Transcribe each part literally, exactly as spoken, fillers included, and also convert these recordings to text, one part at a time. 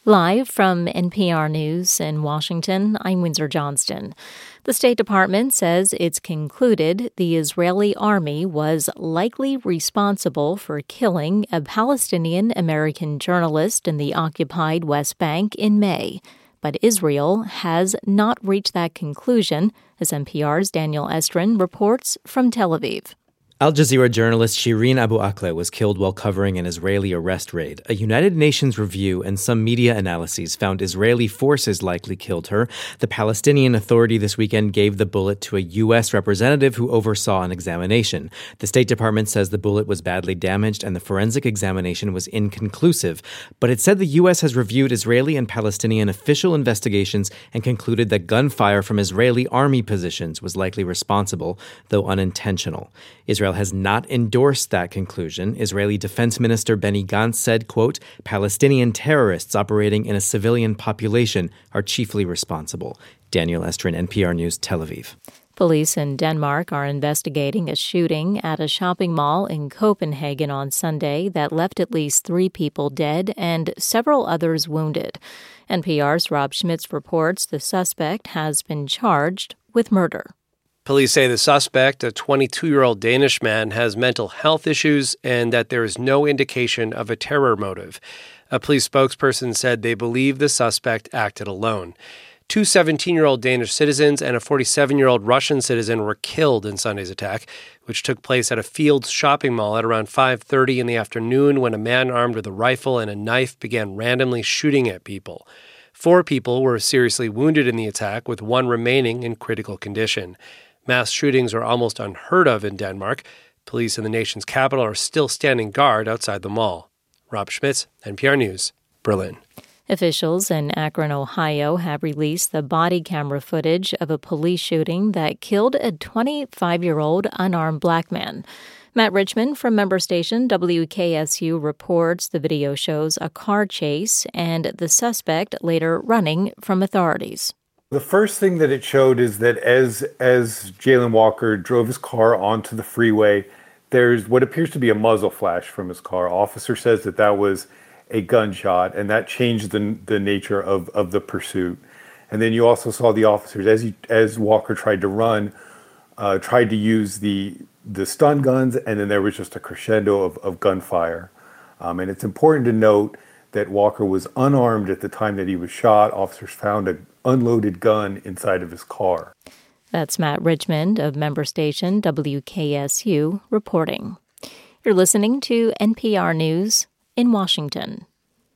Live from N P R News in Washington, I'm Windsor Johnston. The State Department says it's concluded the Israeli army was likely responsible for killing a Palestinian-American journalist in the occupied West Bank in May. But Israel has not reached that conclusion, as N P R's Daniel Estrin reports from Tel Aviv. Al Jazeera journalist Shireen Abu Akleh was killed while covering an Israeli arrest raid. A United Nations review and some media analyses found Israeli forces likely killed her. The Palestinian Authority this weekend gave the bullet to a U S representative who oversaw an examination. The State Department says the bullet was badly damaged and the forensic examination was inconclusive. But it said the U S has reviewed Israeli and Palestinian official investigations and concluded that gunfire from Israeli army positions was likely responsible, though unintentional. Israel has not endorsed that conclusion. Israeli Defense Minister Benny Gantz said, quote, Palestinian terrorists operating in a civilian population are chiefly responsible. Daniel Estrin, N P R News, Tel Aviv. Police in Denmark are investigating a shooting at a shopping mall in Copenhagen on Sunday that left at least three people dead and several others wounded. N P R's Rob Schmitz reports the suspect has been charged with murder. Police say the suspect, a twenty-two-year-old Danish man, has mental health issues and that there is no indication of a terror motive. A police spokesperson said they believe the suspect acted alone. Two seventeen-year-old Danish citizens and a forty-seven-year-old Russian citizen were killed in Sunday's attack, which took place at a Fields shopping mall at around five thirty in the afternoon when a man armed with a rifle and a knife began randomly shooting at people. Four people were seriously wounded in the attack, with one remaining in critical condition. Mass shootings are almost unheard of in Denmark. Police in the nation's capital are still standing guard outside the mall. Rob Schmitz, N P R News, Berlin. Officials in Akron, Ohio have released the body camera footage of a police shooting that killed a twenty-five-year-old unarmed black man. Matt Richmond from member station W K S U reports the video shows a car chase and the suspect later running from authorities. The first thing that it showed is that as as Jayland Walker drove his car onto the freeway, there's what appears to be a muzzle flash from his car. Officer says that that was a gunshot, and that changed the the nature of, of the pursuit. And then you also saw the officers, as he, as Walker tried to run, uh, tried to use the the stun guns, and then there was just a crescendo of, of gunfire. Um, and it's important to note that Walker was unarmed at the time that he was shot. Officers found a unloaded gun inside of his car. That's Matt Richmond of member station W K S U reporting. You're listening to N P R News in Washington.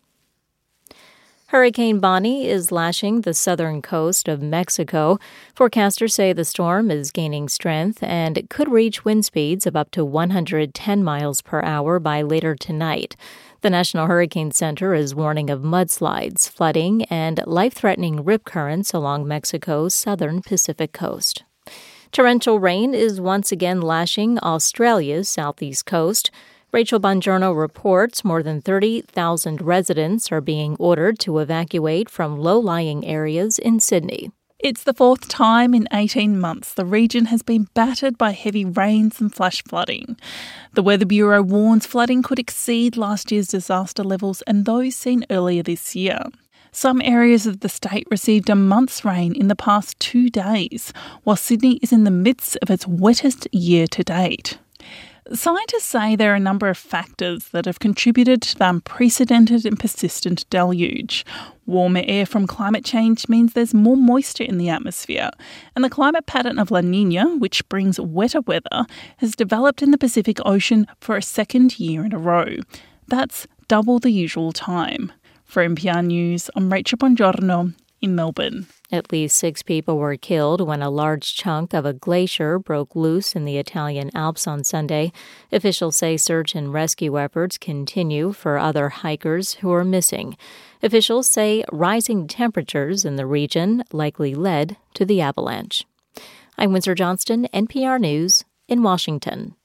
Hurricane Bonnie is lashing the southern coast of Mexico. Forecasters say the storm is gaining strength and could reach wind speeds of up to one hundred ten miles per hour by later tonight. The National Hurricane Center is warning of mudslides, flooding, and life-threatening rip currents along Mexico's southern Pacific coast. Torrential rain is once again lashing Australia's southeast coast. Rachel Bongiorno reports more than thirty thousand residents are being ordered to evacuate from low-lying areas in Sydney. It's the fourth time in eighteen months the region has been battered by heavy rains and flash flooding. The Weather Bureau warns flooding could exceed last year's disaster levels and those seen earlier this year. Some areas of the state received a month's rain in the past two days, while Sydney is in the midst of its wettest year to date. Scientists say there are a number of factors that have contributed to the unprecedented and persistent deluge. Warmer air from climate change means there's more moisture in the atmosphere, and the climate pattern of La Niña, which brings wetter weather, has developed in the Pacific Ocean for a second year in a row. That's double the usual time. For N P R News, I'm Rachel Bongiorno in Melbourne. At least six people were killed when a large chunk of a glacier broke loose in the Italian Alps on Sunday. Officials say search and rescue efforts continue for other hikers who are missing. Officials say rising temperatures in the region likely led to the avalanche. I'm Windsor Johnston, N P R News in Washington.